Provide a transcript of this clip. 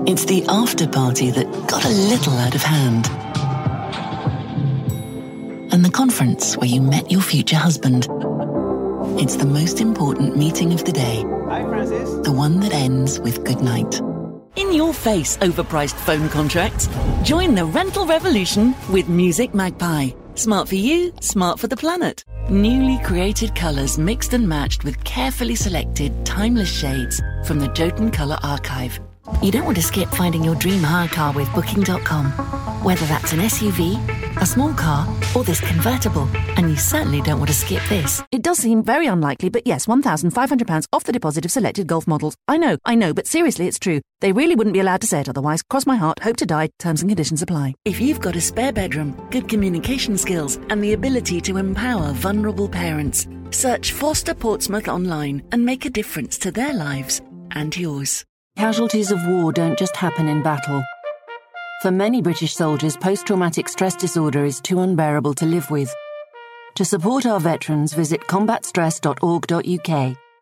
It's the after party that got a little out of hand. And the conference where you met your future husband. It's the most important meeting of the day. Hi, Francis. The one that ends with goodnight. In your face, overpriced phone contracts. Join the rental revolution with Music Magpie. Smart for you, smart for the planet. Newly created colours mixed and matched with carefully selected, timeless shades from the Jotun Colour Archive. You don't want to skip finding your dream hire car with Booking.com. Whether that's an SUV, a small car, or this convertible. And you certainly don't want to skip this. It does seem very unlikely, but yes, £1,500 off the deposit of selected Golf models. I know, but seriously, it's true. They really wouldn't be allowed to say it otherwise. Cross my heart, hope to die. Terms and conditions apply. If you've got a spare bedroom, good communication skills, and the ability to empower vulnerable parents, search Foster Portsmouth online and make a difference to their lives and yours. Casualties of war don't just happen in battle. For many British soldiers, post-traumatic stress disorder is too unbearable to live with. To support our veterans, visit combatstress.org.uk.